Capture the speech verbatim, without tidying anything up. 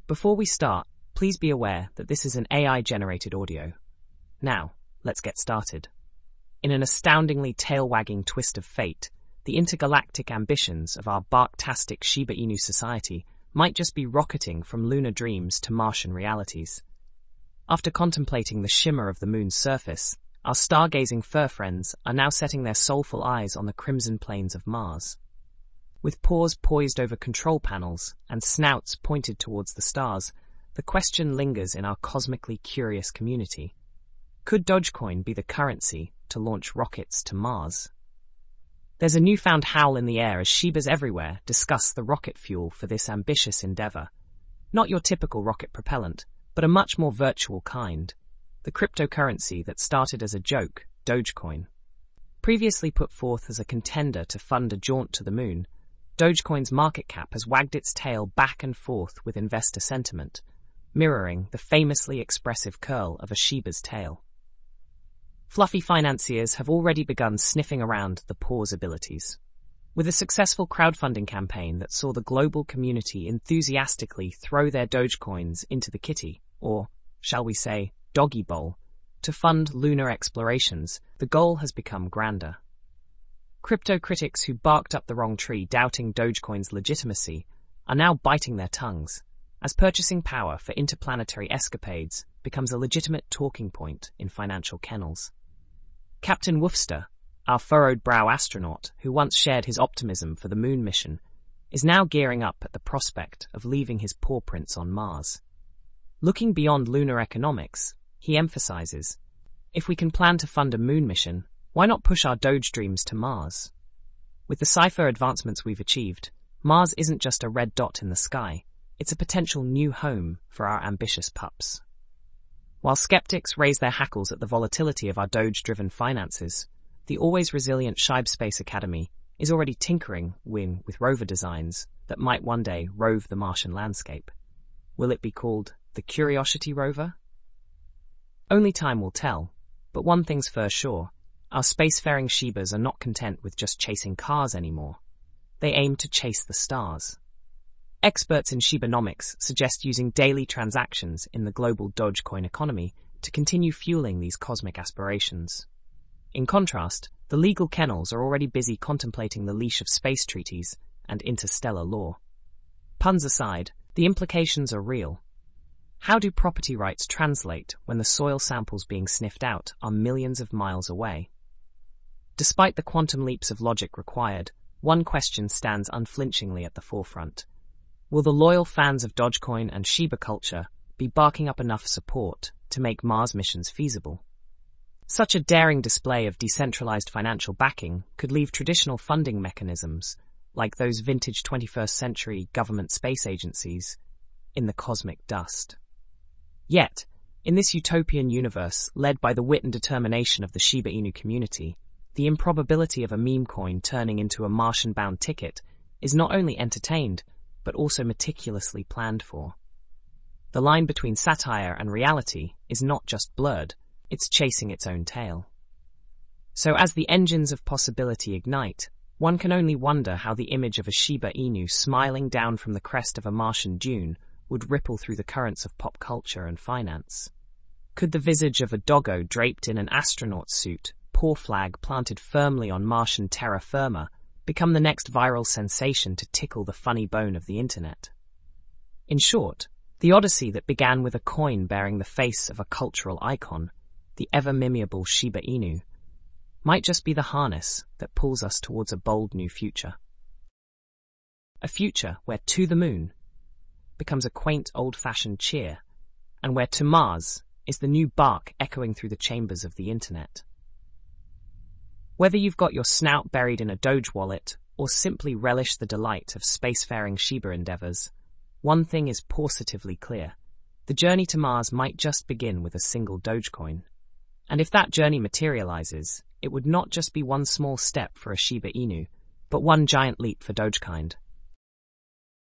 Before we start, please be aware that this is an A I-generated audio. Now, let's get started. In an astoundingly tail-wagging twist of fate, the intergalactic ambitions of our barktastic Shiba Inu society might just be rocketing from lunar dreams to Martian realities. After contemplating the shimmer of the moon's surface, our stargazing fur friends are now setting their soulful eyes on the crimson plains of Mars. With paws poised over control panels and snouts pointed towards the stars, the question lingers in our cosmically curious community. Could Dogecoin be the currency to launch rockets to Mars? There's a newfound howl in the air as Shibas everywhere discuss the rocket fuel for this ambitious endeavor. Not your typical rocket propellant, but a much more virtual kind. The cryptocurrency that started as a joke, Dogecoin. Previously put forth as a contender to fund a jaunt to the moon, Dogecoin's market cap has wagged its tail back and forth with investor sentiment, mirroring the famously expressive curl of a Shiba's tail. Fluffy financiers have already begun sniffing around the paw's abilities. With a successful crowdfunding campaign that saw the global community enthusiastically throw their Dogecoins into the kitty, or, shall we say, doggy bowl, to fund lunar explorations, the goal has become grander. Crypto critics who barked up the wrong tree doubting Dogecoin's legitimacy are now biting their tongues, as purchasing power for interplanetary escapades becomes a legitimate talking point in financial kennels. Captain Woofster, our furrowed brow astronaut who once shared his optimism for the moon mission, is now gearing up at the prospect of leaving his paw prints on Mars. Looking beyond lunar economics, he emphasizes, if we can plan to fund a moon mission, why not push our Doge dreams to Mars? With the cipher advancements we've achieved, Mars isn't just a red dot in the sky, it's a potential new home for our ambitious pups. While skeptics raise their hackles at the volatility of our Doge-driven finances, the always resilient Shibe Space Academy is already tinkering with, with rover designs that might one day rove the Martian landscape. Will it be called the Curiosity rover? Only time will tell, but one thing's for sure. Our spacefaring Shibas are not content with just chasing cars anymore. They aim to chase the stars. Experts in Shibanomics suggest using daily transactions in the global Dogecoin economy to continue fueling these cosmic aspirations. In contrast, the legal kennels are already busy contemplating the leash of space treaties and interstellar law. Puns aside, the implications are real. How do property rights translate when the soil samples being sniffed out are millions of miles away? Despite the quantum leaps of logic required, one question stands unflinchingly at the forefront. Will the loyal fans of Dogecoin and Shiba culture be barking up enough support to make Mars missions feasible? Such a daring display of decentralized financial backing could leave traditional funding mechanisms, like those vintage twenty-first century government space agencies, in the cosmic dust. Yet, in this utopian universe led by the wit and determination of the Shiba Inu community, the improbability of a meme coin turning into a Martian-bound ticket is not only entertained, but also meticulously planned for. The line between satire and reality is not just blurred, it's chasing its own tail. So as the engines of possibility ignite, one can only wonder how the image of a Shiba Inu smiling down from the crest of a Martian dune would ripple through the currents of pop culture and finance. Could the visage of a doggo draped in an astronaut suit, paw flag planted firmly on Martian terra firma, become the next viral sensation to tickle the funny bone of the internet? In short, the odyssey that began with a coin bearing the face of a cultural icon, the ever-mimable Shiba Inu, might just be the harness that pulls us towards a bold new future. A future where to the moon becomes a quaint old-fashioned cheer, and where to Mars is the new bark echoing through the chambers of the internet. Whether you've got your snout buried in a Doge wallet or simply relish the delight of spacefaring Shiba endeavors, one thing is positively clear. The journey to Mars might just begin with a single Dogecoin. And if that journey materializes, it would not just be one small step for a Shiba Inu, but one giant leap for Dogekind.